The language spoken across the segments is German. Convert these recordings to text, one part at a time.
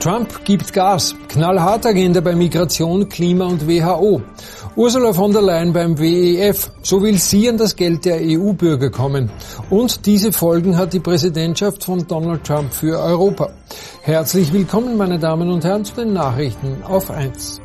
Trump gibt Gas. Knallhart Agenda bei Migration, Klima und WHO. Ursula von der Leyen beim WEF. So will sie an das Geld der EU-Bürger kommen. Und diese Folgen hat die Präsidentschaft von Donald Trump für Europa. Herzlich willkommen, meine Damen und Herren, zu den Nachrichten auf 1.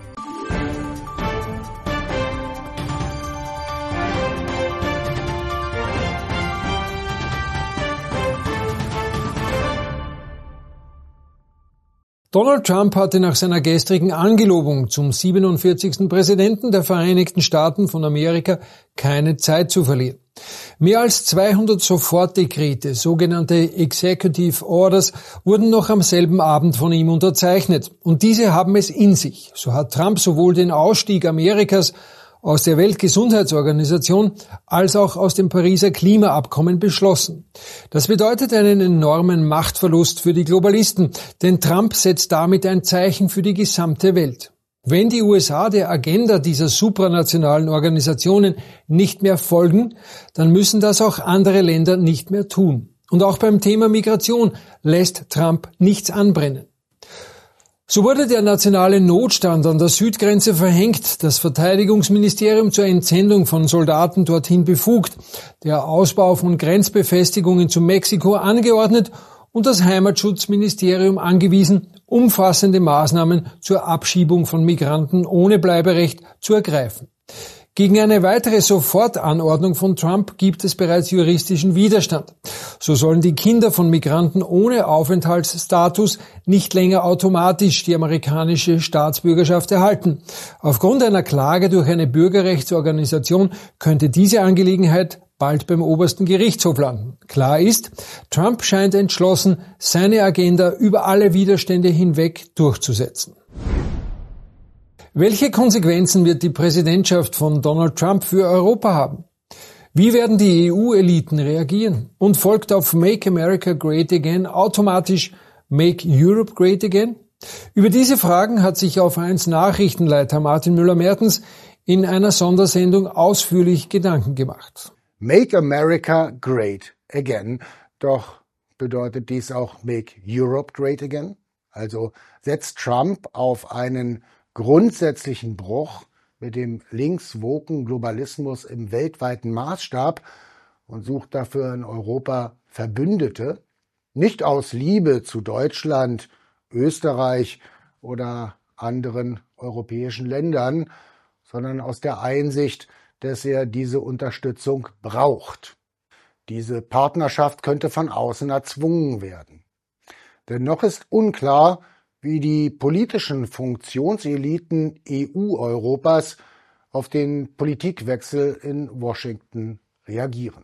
Donald Trump hatte nach seiner gestrigen Angelobung zum 47. Präsidenten der Vereinigten Staaten von Amerika keine Zeit zu verlieren. Mehr als 200 Sofortdekrete, sogenannte Executive Orders, wurden noch am selben Abend von ihm unterzeichnet. Und diese haben es in sich. So hat Trump sowohl den Ausstieg Amerikas aus der Weltgesundheitsorganisation als auch aus dem Pariser Klimaabkommen beschlossen. Das bedeutet einen enormen Machtverlust für die Globalisten, denn Trump setzt damit ein Zeichen für die gesamte Welt. Wenn die USA der Agenda dieser supranationalen Organisationen nicht mehr folgen, dann müssen das auch andere Länder nicht mehr tun. Und auch beim Thema Migration lässt Trump nichts anbrennen. So wurde der nationale Notstand an der Südgrenze verhängt, das Verteidigungsministerium zur Entsendung von Soldaten dorthin befugt, der Ausbau von Grenzbefestigungen zu Mexiko angeordnet und das Heimatschutzministerium angewiesen, umfassende Maßnahmen zur Abschiebung von Migranten ohne Bleiberecht zu ergreifen. Gegen eine weitere Sofortanordnung von Trump gibt es bereits juristischen Widerstand. So sollen die Kinder von Migranten ohne Aufenthaltsstatus nicht länger automatisch die amerikanische Staatsbürgerschaft erhalten. Aufgrund einer Klage durch eine Bürgerrechtsorganisation könnte diese Angelegenheit bald beim obersten Gerichtshof landen. Klar ist, Trump scheint entschlossen, seine Agenda über alle Widerstände hinweg durchzusetzen. Welche Konsequenzen wird die Präsidentschaft von Donald Trump für Europa haben? Wie werden die EU-Eliten reagieren? Und folgt auf Make America Great Again automatisch Make Europe Great Again? Über diese Fragen hat sich auf 1 Nachrichtenleiter Martin Müller-Mertens in einer Sondersendung ausführlich Gedanken gemacht. Make America Great Again. Doch bedeutet dies auch Make Europe Great Again? Also setzt Trump auf einen grundsätzlichen Bruch mit dem linkswoken Globalismus im weltweiten Maßstab und sucht dafür in Europa Verbündete, nicht aus Liebe zu Deutschland, Österreich oder anderen europäischen Ländern, sondern aus der Einsicht, dass er diese Unterstützung braucht. Diese Partnerschaft könnte von außen erzwungen werden. Denn noch ist unklar, wie die politischen Funktionseliten EU-Europas auf den Politikwechsel in Washington reagieren.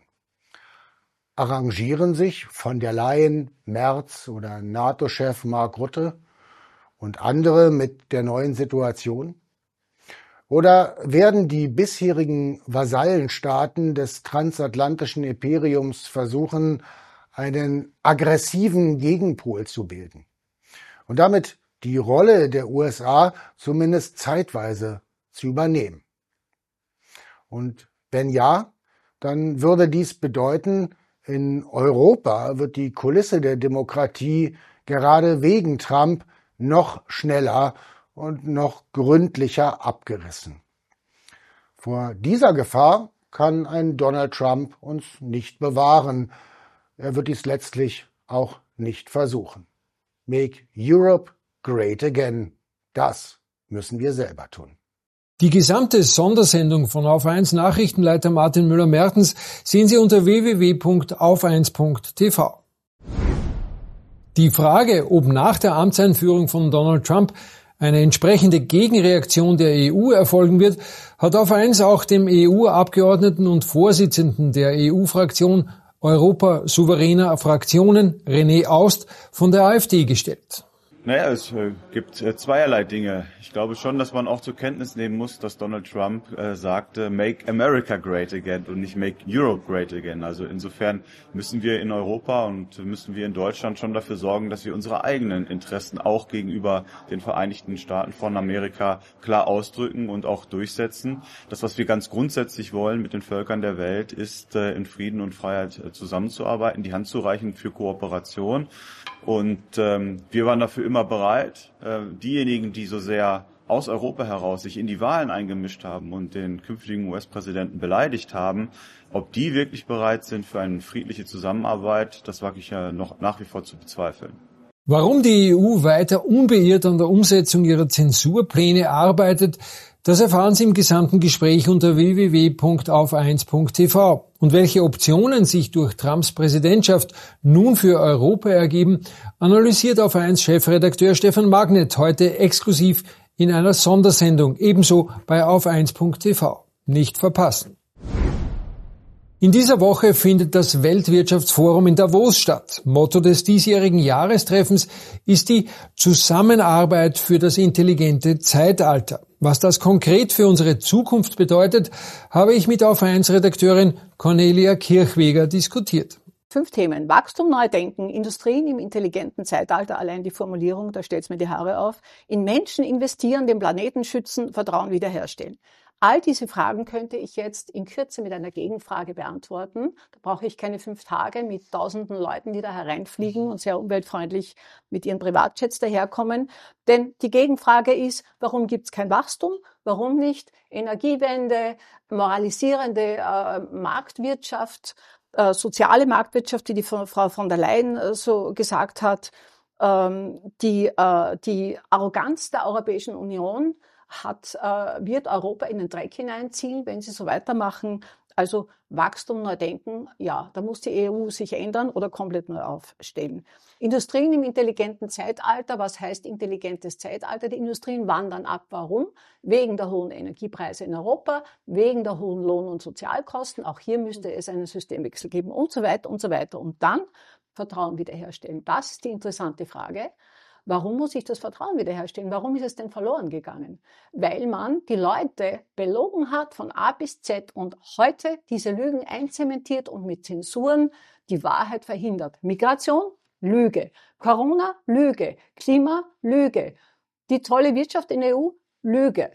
Arrangieren sich von der Leyen, Merz oder NATO-Chef Mark Rutte und andere mit der neuen Situation? Oder werden die bisherigen Vasallenstaaten des transatlantischen Imperiums versuchen, einen aggressiven Gegenpol zu bilden und damit die Rolle der USA zumindest zeitweise zu übernehmen? Und wenn ja, dann würde dies bedeuten, in Europa wird die Kulisse der Demokratie gerade wegen Trump noch schneller und noch gründlicher abgerissen. Vor dieser Gefahr kann ein Donald Trump uns nicht bewahren. Er wird dies letztlich auch nicht versuchen. Make Europe Great Again. Das müssen wir selber tun. Die gesamte Sondersendung von Auf 1 Nachrichtenleiter Martin Müller-Mertens sehen Sie unter www.auf1.tv. Die Frage, ob nach der Amtseinführung von Donald Trump eine entsprechende Gegenreaktion der EU erfolgen wird, hat Auf 1 auch dem EU-Abgeordneten und Vorsitzenden der EU-Fraktion Europa souveräner Fraktionen, René Aust von der AfD, gestellt. Naja, es gibt zweierlei Dinge. Ich glaube schon, dass man auch zur Kenntnis nehmen muss, dass Donald Trump sagte, Make America Great Again und nicht Make Europe Great Again. Also insofern müssen wir in Europa und müssen wir in Deutschland schon dafür sorgen, dass wir unsere eigenen Interessen auch gegenüber den Vereinigten Staaten von Amerika klar ausdrücken und auch durchsetzen. Das, was wir ganz grundsätzlich wollen mit den Völkern der Welt, ist in Frieden und Freiheit zusammenzuarbeiten, die Hand zu reichen für Kooperation. Und wir waren dafür immer immer bereit. Diejenigen, die so sehr aus Europa heraus sich in die Wahlen eingemischt haben und den künftigen US-Präsidenten beleidigt haben, ob die wirklich bereit sind für eine friedliche Zusammenarbeit, das wage ich ja noch nach wie vor zu bezweifeln. Warum die EU weiter unbeirrt an der Umsetzung ihrer Zensurpläne arbeitet, das erfahren Sie im gesamten Gespräch unter www.auf1.tv. Und welche Optionen sich durch Trumps Präsidentschaft nun für Europa ergeben, analysiert Auf1-Chefredakteur Stefan Magnet heute exklusiv in einer Sondersendung, ebenso bei Auf1.tv. Nicht verpassen. In dieser Woche findet das Weltwirtschaftsforum in Davos statt. Motto des diesjährigen Jahrestreffens ist die Zusammenarbeit für das intelligente Zeitalter. Was das konkret für unsere Zukunft bedeutet, habe ich mit Auf1-Redakteurin Cornelia Kirchweger diskutiert. 5 Themen. Wachstum, Neudenken, Industrien im intelligenten Zeitalter, allein die Formulierung, da stellt's mir die Haare auf. In Menschen investieren, den Planeten schützen, Vertrauen wiederherstellen. All diese Fragen könnte ich jetzt in Kürze mit einer Gegenfrage beantworten. Da brauche ich keine 5 Tage mit tausenden Leuten, die da hereinfliegen und sehr umweltfreundlich mit ihren Privatjets daherkommen. Denn die Gegenfrage ist, warum gibt es kein Wachstum? Warum nicht Energiewende, moralisierende Marktwirtschaft, soziale Marktwirtschaft, wie die Frau von der Leyen so gesagt hat, die Arroganz der Europäischen Union wird Europa in den Dreck hineinziehen, wenn sie so weitermachen. Also Wachstum, Neudenken, ja, da muss die EU sich ändern oder komplett neu aufstellen. Industrien im intelligenten Zeitalter, was heißt intelligentes Zeitalter? Die Industrien wandern ab. Warum? Wegen der hohen Energiepreise in Europa, wegen der hohen Lohn- und Sozialkosten. Auch hier müsste es einen Systemwechsel geben und so weiter und so weiter. Und dann Vertrauen wiederherstellen. Das ist die interessante Frage. Warum muss ich das Vertrauen wiederherstellen? Warum ist es denn verloren gegangen? Weil man die Leute belogen hat von A bis Z und heute diese Lügen einzementiert und mit Zensuren die Wahrheit verhindert. Migration? Lüge. Corona? Lüge. Klima? Lüge. Die tolle Wirtschaft in der EU? Lüge.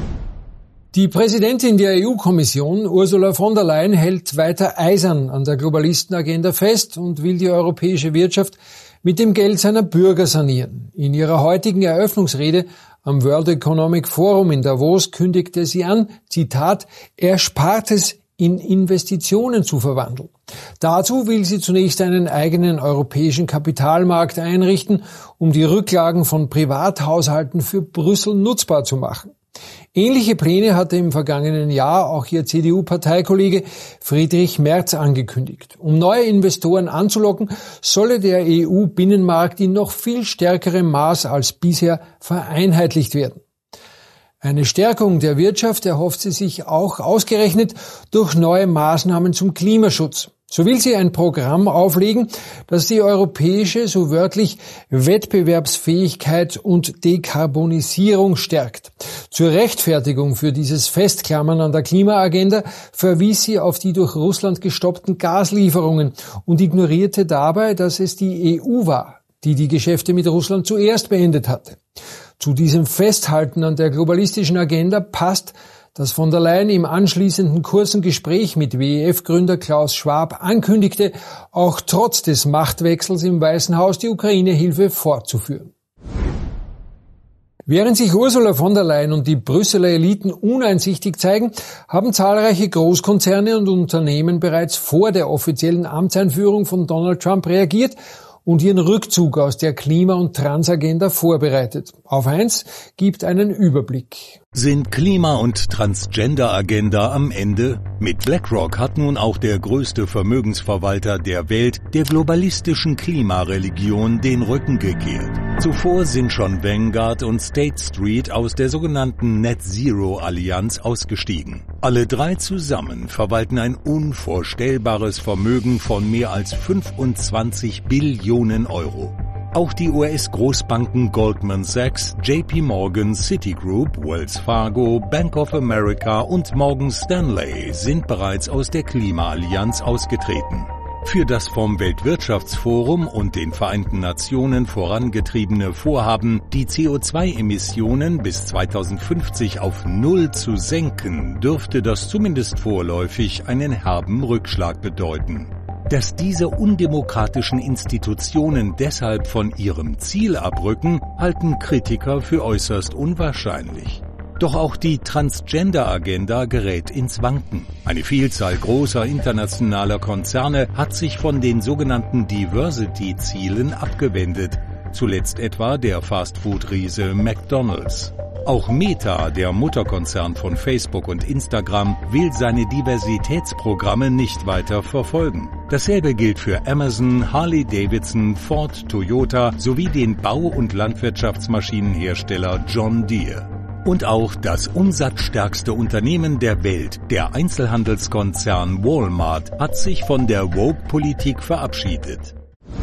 Die Präsidentin der EU-Kommission, Ursula von der Leyen, hält weiter eisern an der Globalistenagenda fest und will die europäische Wirtschaft mit dem Geld seiner Bürger sanieren. In ihrer heutigen Eröffnungsrede am World Economic Forum in Davos kündigte sie an, Zitat, Erspartes in Investitionen zu verwandeln. Dazu will sie zunächst einen eigenen europäischen Kapitalmarkt einrichten, um die Rücklagen von Privathaushalten für Brüssel nutzbar zu machen. Ähnliche Pläne hatte im vergangenen Jahr auch ihr CDU-Parteikollege Friedrich Merz angekündigt. Um neue Investoren anzulocken, solle der EU-Binnenmarkt in noch viel stärkerem Maß als bisher vereinheitlicht werden. Eine Stärkung der Wirtschaft erhofft sie sich auch ausgerechnet durch neue Maßnahmen zum Klimaschutz. So will sie ein Programm auflegen, das die europäische, so wörtlich, Wettbewerbsfähigkeit und Dekarbonisierung stärkt. Zur Rechtfertigung für dieses Festklammern an der Klimaagenda verwies sie auf die durch Russland gestoppten Gaslieferungen und ignorierte dabei, dass es die EU war, die die Geschäfte mit Russland zuerst beendet hatte. Zu diesem Festhalten an der globalistischen Agenda passt, dass von der Leyen im anschließenden kurzen Gespräch mit WEF-Gründer Klaus Schwab ankündigte, auch trotz des Machtwechsels im Weißen Haus die Ukraine-Hilfe fortzuführen. Während sich Ursula von der Leyen und die Brüsseler Eliten uneinsichtig zeigen, haben zahlreiche Großkonzerne und Unternehmen bereits vor der offiziellen Amtseinführung von Donald Trump reagiert und ihren Rückzug aus der Klima- und Transagenda vorbereitet. Auf1 gibt einen Überblick. Sind Klima- und Transgender-Agenda am Ende? Mit BlackRock hat nun auch der größte Vermögensverwalter der Welt der globalistischen Klimareligion den Rücken gekehrt. Zuvor sind schon Vanguard und State Street aus der sogenannten Net-Zero-Allianz ausgestiegen. Alle 3 zusammen verwalten ein unvorstellbares Vermögen von mehr als 25 Billionen Euro. Auch die US-Großbanken Goldman Sachs, JP Morgan, Citigroup, Wells Fargo, Bank of America und Morgan Stanley sind bereits aus der Klimaallianz ausgetreten. Für das vom Weltwirtschaftsforum und den Vereinten Nationen vorangetriebene Vorhaben, die CO2-Emissionen bis 2050 auf 0 zu senken, dürfte das zumindest vorläufig einen herben Rückschlag bedeuten. Dass diese undemokratischen Institutionen deshalb von ihrem Ziel abrücken, halten Kritiker für äußerst unwahrscheinlich. Doch auch die Transgender-Agenda gerät ins Wanken. Eine Vielzahl großer internationaler Konzerne hat sich von den sogenannten Diversity-Zielen abgewendet, zuletzt etwa der Fastfood-Riese McDonald's. Auch Meta, der Mutterkonzern von Facebook und Instagram, will seine Diversitätsprogramme nicht weiter verfolgen. Dasselbe gilt für Amazon, Harley-Davidson, Ford, Toyota sowie den Bau- und Landwirtschaftsmaschinenhersteller John Deere. Und auch das umsatzstärkste Unternehmen der Welt, der Einzelhandelskonzern Walmart, hat sich von der Woke-Politik verabschiedet.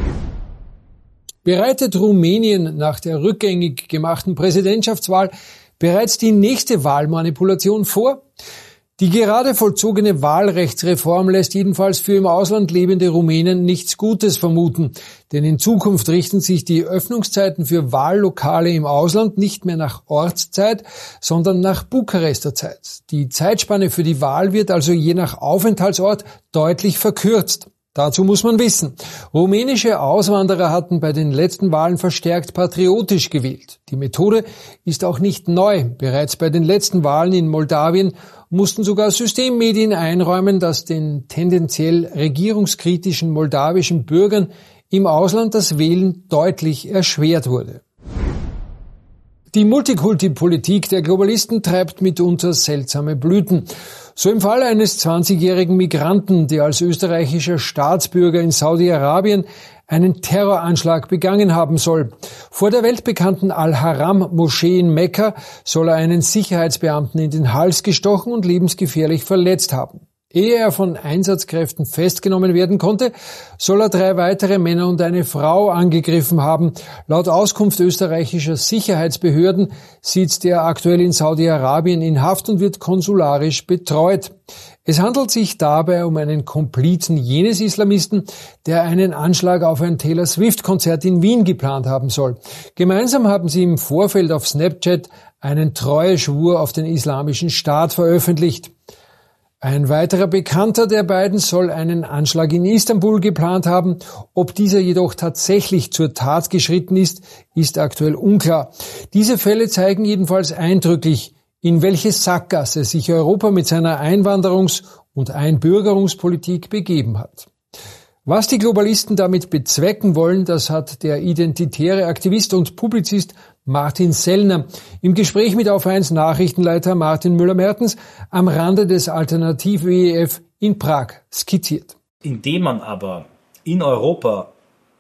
Bereitet Rumänien nach der rückgängig gemachten Präsidentschaftswahl bereits die nächste Wahlmanipulation vor? Die gerade vollzogene Wahlrechtsreform lässt jedenfalls für im Ausland lebende Rumänen nichts Gutes vermuten, denn in Zukunft richten sich die Öffnungszeiten für Wahllokale im Ausland nicht mehr nach Ortszeit, sondern nach Bukarester Zeit. Die Zeitspanne für die Wahl wird also je nach Aufenthaltsort deutlich verkürzt. Dazu muss man wissen, rumänische Auswanderer hatten bei den letzten Wahlen verstärkt patriotisch gewählt. Die Methode ist auch nicht neu. Bereits bei den letzten Wahlen in Moldawien mussten sogar Systemmedien einräumen, dass den tendenziell regierungskritischen moldawischen Bürgern im Ausland das Wählen deutlich erschwert wurde. Die Multikulti-Politik der Globalisten treibt mitunter seltsame Blüten. So im Fall eines 20-jährigen Migranten, der als österreichischer Staatsbürger in Saudi-Arabien einen Terroranschlag begangen haben soll. Vor der weltbekannten Al-Haram-Moschee in Mekka soll er einen Sicherheitsbeamten in den Hals gestochen und lebensgefährlich verletzt haben. Ehe er von Einsatzkräften festgenommen werden konnte, soll er 3 weitere Männer und eine Frau angegriffen haben. Laut Auskunft österreichischer Sicherheitsbehörden sitzt er aktuell in Saudi-Arabien in Haft und wird konsularisch betreut. Es handelt sich dabei um einen Komplizen jenes Islamisten, der einen Anschlag auf ein Taylor Swift-Konzert in Wien geplant haben soll. Gemeinsam haben sie im Vorfeld auf Snapchat einen Treueschwur auf den Islamischen Staat veröffentlicht. Ein weiterer Bekannter der beiden soll einen Anschlag in Istanbul geplant haben. Ob dieser jedoch tatsächlich zur Tat geschritten ist, ist aktuell unklar. Diese Fälle zeigen jedenfalls eindrücklich, in welche Sackgasse sich Europa mit seiner Einwanderungs- und Einbürgerungspolitik begeben hat. Was die Globalisten damit bezwecken wollen, das hat der identitäre Aktivist und Publizist Martin Sellner im Gespräch mit Auf1 Nachrichtenleiter Martin Müller-Mertens am Rande des Alternativ-WEF in Prag skizziert. Indem man aber in Europa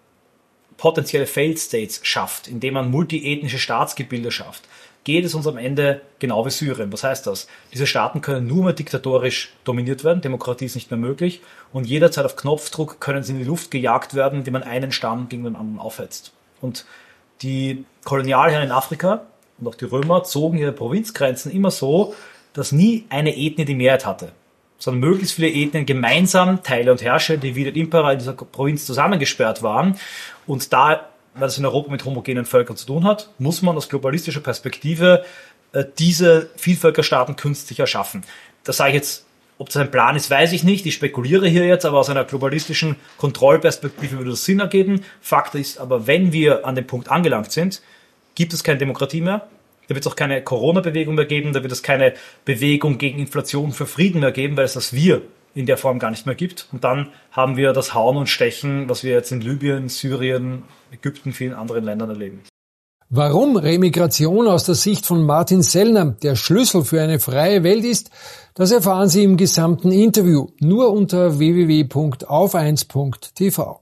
potenzielle Failed States schafft, indem man multiethnische Staatsgebilde schafft, geht es uns am Ende genau wie Syrien. Was heißt das? Diese Staaten können nur mehr diktatorisch dominiert werden, Demokratie ist nicht mehr möglich und jederzeit auf Knopfdruck können sie in die Luft gejagt werden, indem man einen Stamm gegen den anderen aufhetzt. Und die Kolonialherren in Afrika und auch die Römer zogen ihre Provinzgrenzen immer so, dass nie eine Ethnie die Mehrheit hatte, sondern möglichst viele Ethnien gemeinsam, Teile und Herrscher, die wie die Impera in dieser Provinz zusammengesperrt waren. Und da, weil das in Europa mit homogenen Völkern zu tun hat, muss man aus globalistischer Perspektive diese Vielvölkerstaaten künstlich erschaffen. Das sage ich jetzt, ob das ein Plan ist, weiß ich nicht. Ich spekuliere hier jetzt, aber aus einer globalistischen Kontrollperspektive würde das Sinn ergeben. Fakt ist aber, wenn wir an dem Punkt angelangt sind, gibt es keine Demokratie mehr. Da wird es auch keine Corona-Bewegung mehr geben. Da wird es keine Bewegung gegen Inflation für Frieden mehr geben, weil es das Wir in der Form gar nicht mehr gibt. Und dann haben wir das Hauen und Stechen, was wir jetzt in Libyen, Syrien, Ägypten, vielen anderen Ländern erleben. Warum Remigration aus der Sicht von Martin Sellner der Schlüssel für eine freie Welt ist, das erfahren Sie im gesamten Interview, nur unter www.auf1.tv.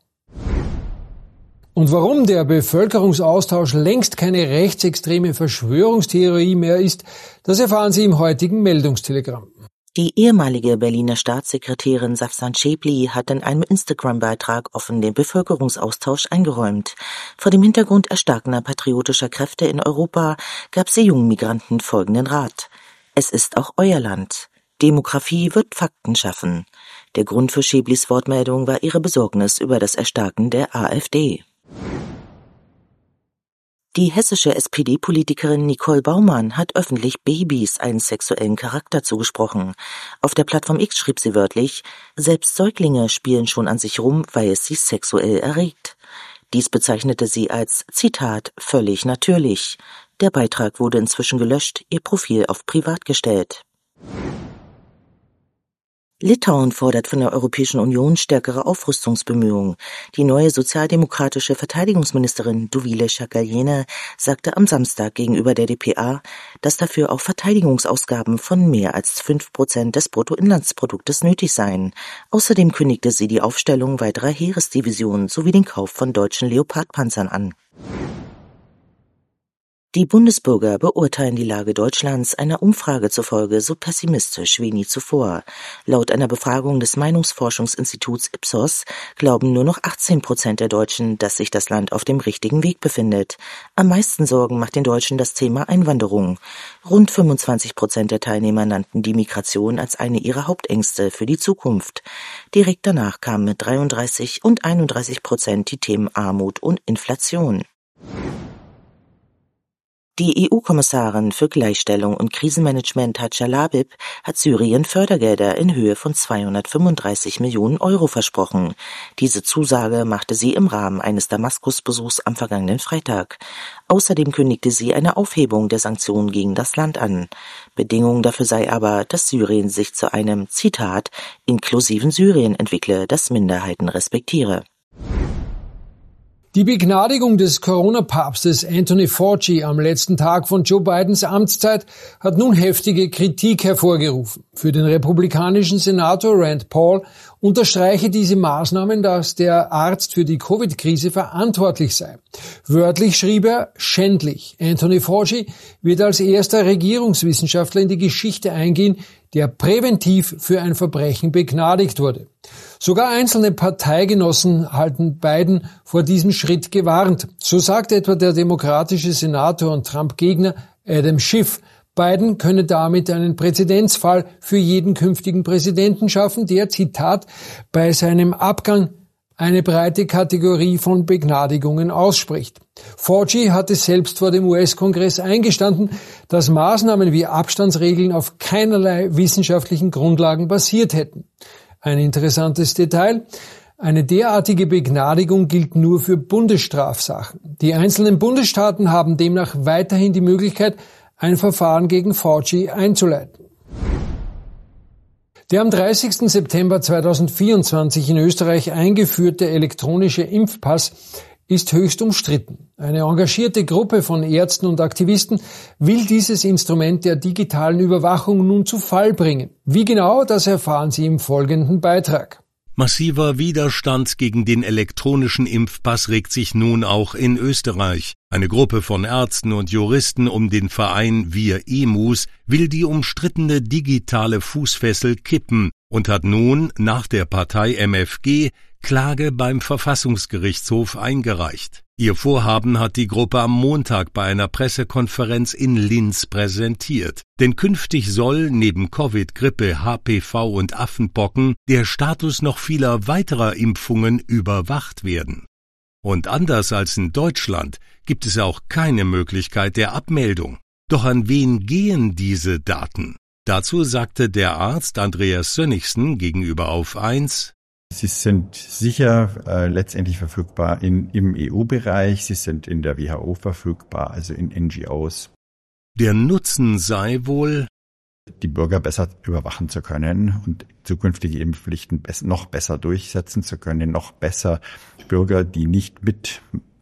Und warum der Bevölkerungsaustausch längst keine rechtsextreme Verschwörungstheorie mehr ist, das erfahren Sie im heutigen Meldungstelegramm. Die ehemalige Berliner Staatssekretärin Safsan Schäpli hat in einem Instagram-Beitrag offen den Bevölkerungsaustausch eingeräumt. Vor dem Hintergrund erstarkender patriotischer Kräfte in Europa gab sie jungen Migranten folgenden Rat. Es ist auch euer Land. Demografie wird Fakten schaffen. Der Grund für Schäplis Wortmeldung war ihre Besorgnis über das Erstarken der AfD. Die hessische SPD-Politikerin Nicole Baumann hat öffentlich Babys einen sexuellen Charakter zugesprochen. Auf der Plattform X schrieb sie wörtlich, selbst Säuglinge spielen schon an sich rum, weil es sie sexuell erregt. Dies bezeichnete sie als, Zitat, völlig natürlich. Der Beitrag wurde inzwischen gelöscht, ihr Profil auf privat gestellt. Litauen fordert von der Europäischen Union stärkere Aufrüstungsbemühungen. Die neue sozialdemokratische Verteidigungsministerin Dovile Šakalienė sagte am Samstag gegenüber der dpa, dass dafür auch Verteidigungsausgaben von mehr als 5% des Bruttoinlandsproduktes nötig seien. Außerdem kündigte sie die Aufstellung weiterer Heeresdivisionen sowie den Kauf von deutschen Leopardpanzern an. Die Bundesbürger beurteilen die Lage Deutschlands einer Umfrage zufolge so pessimistisch wie nie zuvor. Laut einer Befragung des Meinungsforschungsinstituts Ipsos glauben nur noch 18% der Deutschen, dass sich das Land auf dem richtigen Weg befindet. Am meisten Sorgen macht den Deutschen das Thema Einwanderung. Rund 25% der Teilnehmer nannten die Migration als eine ihrer Hauptängste für die Zukunft. Direkt danach kamen mit 33 und 31% die Themen Armut und Inflation. Die EU-Kommissarin für Gleichstellung und Krisenmanagement Hadja Labib hat Syrien Fördergelder in Höhe von 235 Millionen Euro versprochen. Diese Zusage machte sie im Rahmen eines Damaskus-Besuchs am vergangenen Freitag. Außerdem kündigte sie eine Aufhebung der Sanktionen gegen das Land an. Bedingung dafür sei aber, dass Syrien sich zu einem, Zitat, inklusiven Syrien entwickle, das Minderheiten respektiere. Die Begnadigung des Corona-Papstes Anthony Fauci am letzten Tag von Joe Bidens Amtszeit hat nun heftige Kritik hervorgerufen. Für den republikanischen Senator Rand Paul unterstreiche diese Maßnahmen, dass der Arzt für die Covid-Krise verantwortlich sei. Wörtlich schrieb er, schändlich. Anthony Fauci wird als erster Regierungswissenschaftler in die Geschichte eingehen, der präventiv für ein Verbrechen begnadigt wurde. Sogar einzelne Parteigenossen halten Biden vor diesem Schritt gewarnt. So sagt etwa der demokratische Senator und Trump-Gegner Adam Schiff, Biden könne damit einen Präzedenzfall für jeden künftigen Präsidenten schaffen, der, Zitat, bei seinem Abgang eine breite Kategorie von Begnadigungen ausspricht. Fauci hatte selbst vor dem US-Kongress eingestanden, dass Maßnahmen wie Abstandsregeln auf keinerlei wissenschaftlichen Grundlagen basiert hätten. Ein interessantes Detail: Eine derartige Begnadigung gilt nur für Bundesstrafsachen. Die einzelnen Bundesstaaten haben demnach weiterhin die Möglichkeit, ein Verfahren gegen Fauci einzuleiten. Der am 30. September 2024 in Österreich eingeführte elektronische Impfpass ist höchst umstritten. Eine engagierte Gruppe von Ärzten und Aktivisten will dieses Instrument der digitalen Überwachung nun zu Fall bringen. Wie genau, das erfahren Sie im folgenden Beitrag. Massiver Widerstand gegen den elektronischen Impfpass regt sich nun auch in Österreich. Eine Gruppe von Ärzten und Juristen um den Verein Wir Emus will die umstrittene digitale Fußfessel kippen und hat nun nach der Partei MFG Klage beim Verfassungsgerichtshof eingereicht. Ihr Vorhaben hat die Gruppe am Montag bei einer Pressekonferenz in Linz präsentiert. Denn künftig soll neben Covid, Grippe, HPV und Affenpocken der Status noch vieler weiterer Impfungen überwacht werden. Und anders als in Deutschland gibt es auch keine Möglichkeit der Abmeldung. Doch an wen gehen diese Daten? Dazu sagte der Arzt Andreas Sönnigsen gegenüber Auf 1: Sie sind sicher letztendlich verfügbar im EU-Bereich, sie sind in der WHO verfügbar, also in NGOs. Der Nutzen sei wohl, die Bürger besser überwachen zu können und zukünftige Impfpflichten noch besser durchsetzen zu können, noch besser Bürger, die nicht mit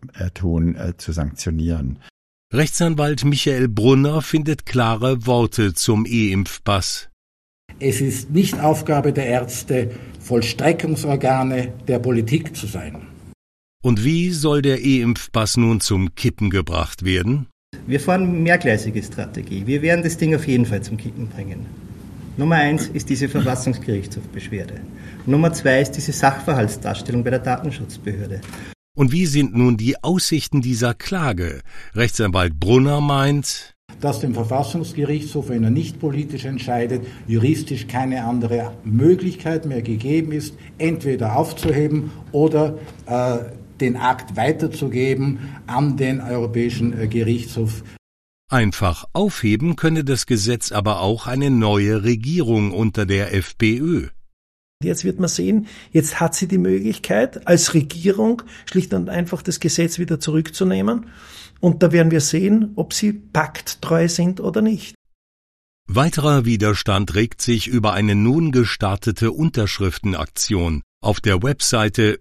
tun, zu sanktionieren. Rechtsanwalt Michael Brunner findet klare Worte zum E-Impfpass. Es ist nicht Aufgabe der Ärzte, Vollstreckungsorgane der Politik zu sein. Und wie soll der E-Impfpass nun zum Kippen gebracht werden? Wir fahren mehrgleisige Strategie. Wir werden das Ding auf jeden Fall zum Kippen bringen. Nummer 1 ist diese Verfassungsgerichtshofbeschwerde. Nummer 2 ist diese Sachverhaltsdarstellung bei der Datenschutzbehörde. Und wie sind nun die Aussichten dieser Klage? Rechtsanwalt Brunner meint, dass dem Verfassungsgerichtshof, wenn er nicht politisch entscheidet, juristisch keine andere Möglichkeit mehr gegeben ist, entweder aufzuheben oder den Akt weiterzugeben an den Europäischen Gerichtshof. Einfach aufheben könne das Gesetz aber auch eine neue Regierung unter der FPÖ. Jetzt wird man sehen, jetzt hat sie die Möglichkeit, als Regierung schlicht und einfach das Gesetz wieder zurückzunehmen. Und da werden wir sehen, ob sie pakttreu sind oder nicht. Weiterer Widerstand regt sich über eine nun gestartete Unterschriftenaktion. Auf der Webseite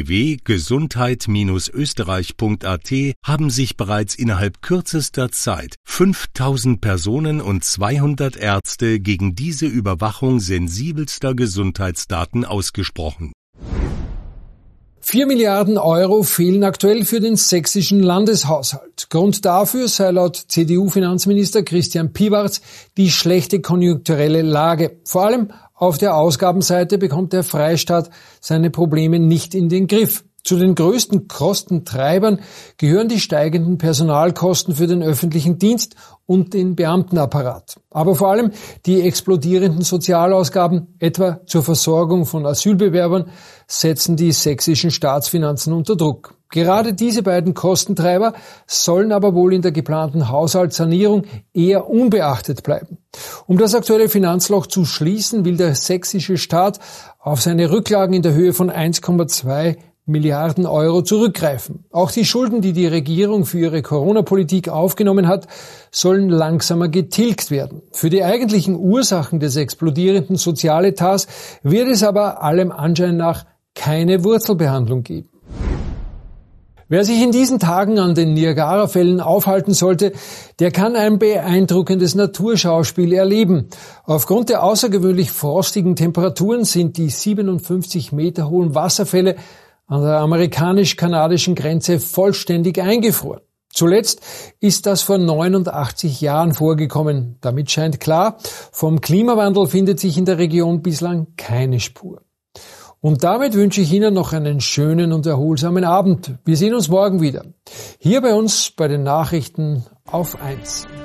www.gesundheit-österreich.at haben sich bereits innerhalb kürzester Zeit 5000 Personen und 200 Ärzte gegen diese Überwachung sensibelster Gesundheitsdaten ausgesprochen. 4 Milliarden Euro fehlen aktuell für den sächsischen Landeshaushalt. Grund dafür sei laut CDU-Finanzminister Christian Piwarz die schlechte konjunkturelle Lage. Vor allem auf der Ausgabenseite bekommt der Freistaat seine Probleme nicht in den Griff. Zu den größten Kostentreibern gehören die steigenden Personalkosten für den öffentlichen Dienst und den Beamtenapparat. Aber vor allem die explodierenden Sozialausgaben, etwa zur Versorgung von Asylbewerbern, setzen die sächsischen Staatsfinanzen unter Druck. Gerade diese beiden Kostentreiber sollen aber wohl in der geplanten Haushaltssanierung eher unbeachtet bleiben. Um das aktuelle Finanzloch zu schließen, will der sächsische Staat auf seine Rücklagen in der Höhe von 1,2 Milliarden Euro zurückgreifen. Auch die Schulden, die die Regierung für ihre Corona-Politik aufgenommen hat, sollen langsamer getilgt werden. Für die eigentlichen Ursachen des explodierenden Sozialetats wird es aber allem Anschein nach keine Wurzelbehandlung geben. Wer sich in diesen Tagen an den Niagara-Fällen aufhalten sollte, der kann ein beeindruckendes Naturschauspiel erleben. Aufgrund der außergewöhnlich frostigen Temperaturen sind die 57 Meter hohen Wasserfälle an der amerikanisch-kanadischen Grenze vollständig eingefroren. Zuletzt ist das vor 89 Jahren vorgekommen. Damit scheint klar, vom Klimawandel findet sich in der Region bislang keine Spur. Und damit wünsche ich Ihnen noch einen schönen und erholsamen Abend. Wir sehen uns morgen wieder. Hier bei uns bei den Nachrichten auf 1.